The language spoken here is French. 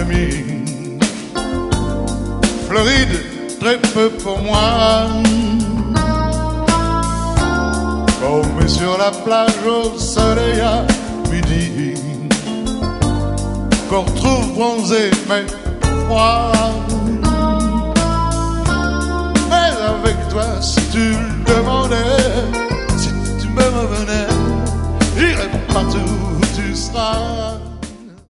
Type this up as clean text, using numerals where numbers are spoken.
Miami. Floride, très peu pour moi. Comme sur la plage au soleil à midi, qu'on retrouve bronzé mais froid. Mais avec toi, si tu